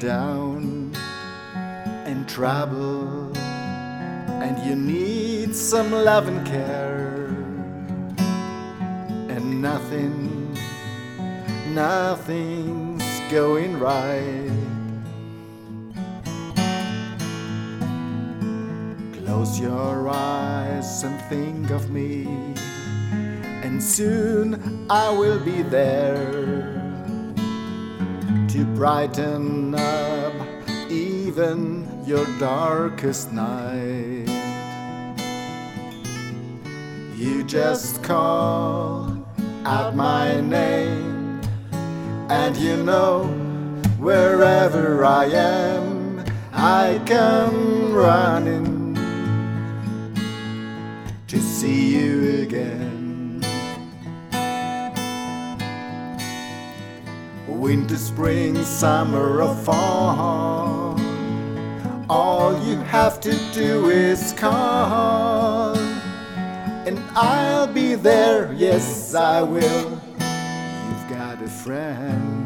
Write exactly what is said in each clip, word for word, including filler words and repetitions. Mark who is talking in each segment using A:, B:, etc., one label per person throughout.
A: down and trouble, and you need some love and care, and nothing, nothing's going right. Close your eyes and think of me, and soon I will be there to brighten up even your darkest night. You just call out my name, and you know wherever I am, I come running to see you again. Winter, spring, summer or fall, all you have to do is call, and I'll be there, yes I will. You've got a friend.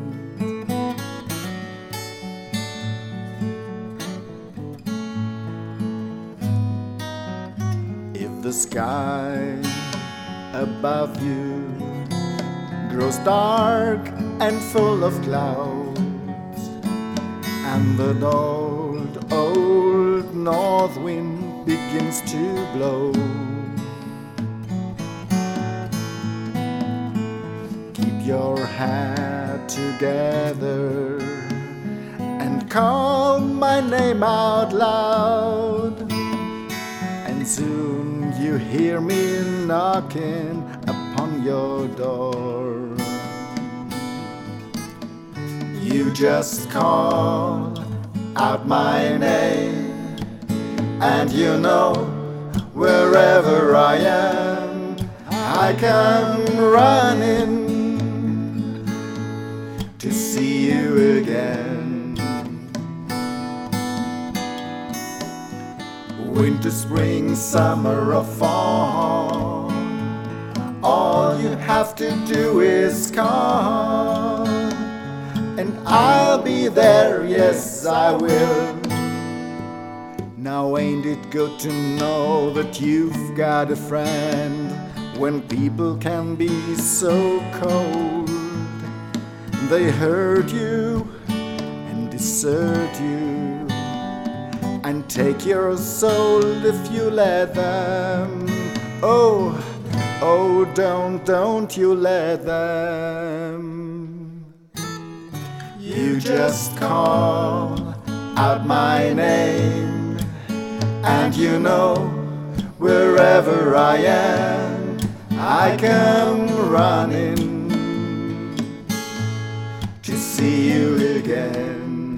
A: If the sky above you grows dark and full of clouds, and the old, old north wind begins to blow, keep your head together and call my name out loud, and soon you hear me knocking upon your door. You just call out my name, and you know wherever I am, I come running to see you again. Winter, spring, summer or fall, all you have to do is call, and I'll be there, yes I will. Now ain't it good to know that you've got a friend, when people can be so cold? They hurt you and desert you and take your soul if you let them. Oh, oh, don't, don't you let them. You just call out my name, and you know wherever I am, I come running to see you again.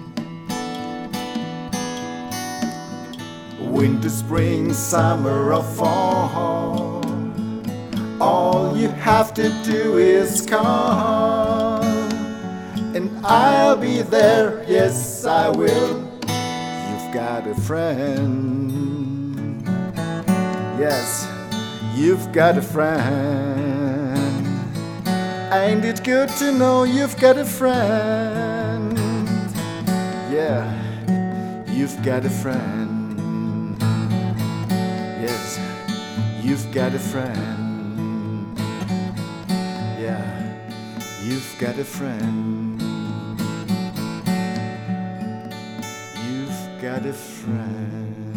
A: Winter, spring, summer or fall, all you have to do is call, and I'll be there, yes I will. You've got a friend. Yes, you've got a friend. Ain't it good to know you've got a friend? Yeah, you've got a friend. Yes, you've got a friend. Yeah, you've got a friend. You've got a friend.